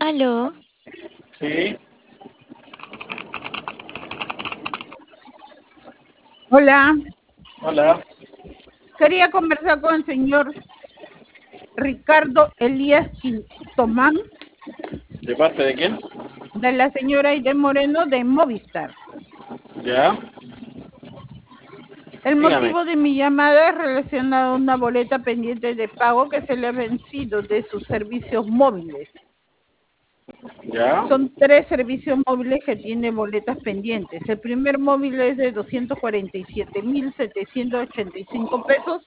Aló, Sí, Hola, hola. quería conversar con el señor Ricardo Elías Quintomán, ¿De parte de quién? de la señora Aide Moreno de Movistar. Ya, El dígame. motivo de mi llamada es relacionado a una boleta pendiente de pago que se le ha vencido de sus servicios móviles. Ya, Son 3 servicios móviles que tiene boletas pendientes. El primer móvil es de 247.785 pesos